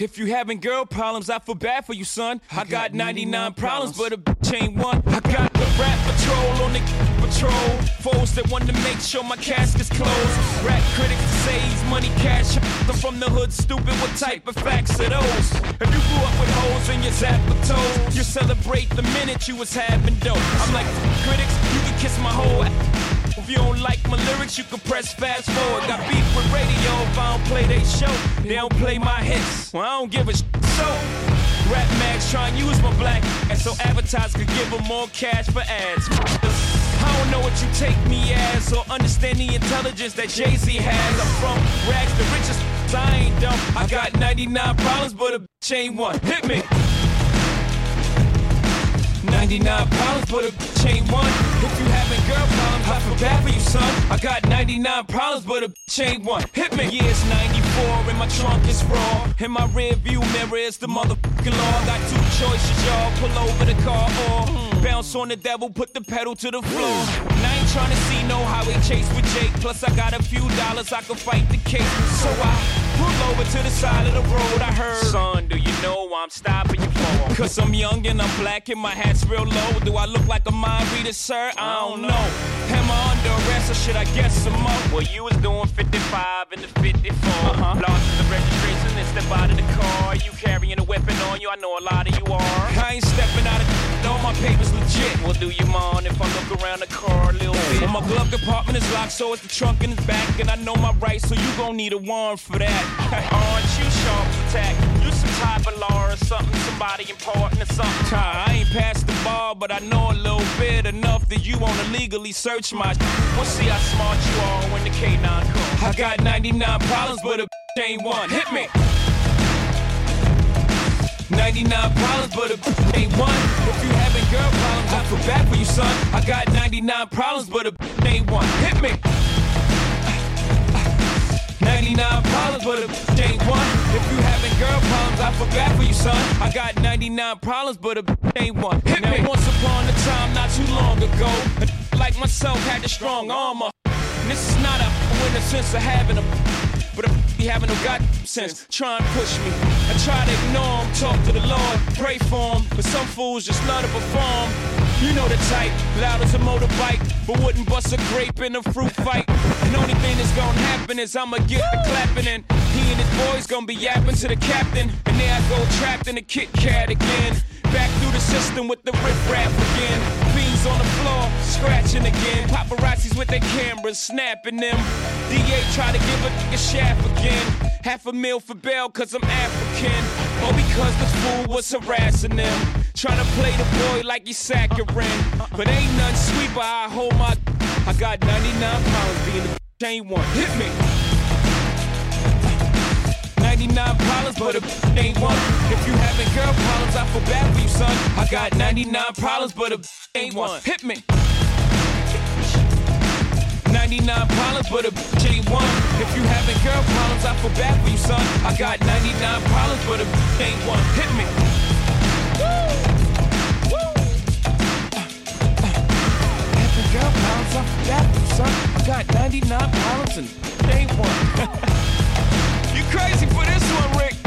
If you having girl problems, I feel bad for you, son. I got 99 problems, but a bitch ain't one. I got the rap patrol on the patrol. Foes that want to make sure my casket's closed. Rap critics say he's money cash. I'm from the hood, stupid. What type of facts are those? If you grew up with holes in your zap of toes, you celebrate the minute you was having dope. I'm like, critics, you can kiss my whole ass. If you don't like my lyrics, you can press fast forward. Got beef with radio if I don't play they show. They don't play my hits, well I don't give a so rap mags try and use my black ass so advertisers could give them more cash for ads. I don't know what you take me as or understand the intelligence that Jay-Z has. I'm from rags the richest, I ain't dumb. I got 99 problems, but a bitch ain't one. Hit me. 99 problems, but a bitch ain't one. If you having girl problems, I feel bad for you, son. I got 99 problems, but a bitch ain't one. Hit me. Yeah, it's 94 and my trunk is raw. In my rear view mirror is the motherfucking law. I got two choices, y'all. Pull over the car or bounce on the devil, put the pedal to the floor. And I ain't trying to see no highway chase with Jake. Plus I got a few dollars, I can fight the case. So I pull over to the side of the road. I heard, son, do you know I'm stopping you for? Cause I'm young and I'm black and my hat's real low. Do I look like a mind reader, sir? I don't know. Am I under arrest or should I guess some more? Well, you was doing 55 in the 54. Lost the registration and step out of the car. You carrying a weapon on you, I know a lot of you are. I ain't stepping out of all my papers legit. Well, do you mind if I look around the car a little bit? Well, my glove compartment is locked, so it's the trunk in the back. And I know my rights, so you gon' need a warrant for that. Aren't you sharp attack? You some type of law or something, somebody important or something. I ain't passed the bar, but I know a little bit enough that you wanna legally search my We'll see how smart you are when the K9 comes. I got 99 problems, but a ain't one. Hit me. 99 problems, but a ain't one. If you having girl problems, I feel bad for you, son. I got 99 problems, but a ain't one. Hit me. 99 problems, but a ain't one. If you having girl problems, I feel bad for you, son. I got 99 problems, but a ain't one. Hit me. Once upon a time, not too long ago, like myself had the strong armor. And this is not a win the sense of having a, but a be having no god sense. Try and push me. I try to ignore him, talk to the Lord, pray for him. But some fools just love to perform. You know the type, loud as a motorbike, but wouldn't bust a grape in a fruit fight. And only thing that's gonna happen is I'ma get the clapping and he and his boys gonna be yapping to the captain. And there I go trapped in a Kit Kat again. Back through the system with the riff-raff again. Fiends on the floor, scratching again. Paparazzis with their cameras, snapping them. DA try to give a shaft again. $500,000 for bail cause I'm African. Or because the fool was harassing them. Trying to play the boy like he's saccharine. But ain't nothing sweet but I hold my I got 99 pounds being the ain't one. Hit me. 99 problems, but a ain't one. If you having girl problems, I feel bad for you, son. I got 99 problems, but a ain't one. Hit me. 99 problems, but a ain't one. If you having girl problems, I feel bad for you, son. I got 99 problems, but a ain't one. Hit me. Having girl problems, I feel bad for you, son. I got 99 problems and ain't one. You crazy for this one, Rick?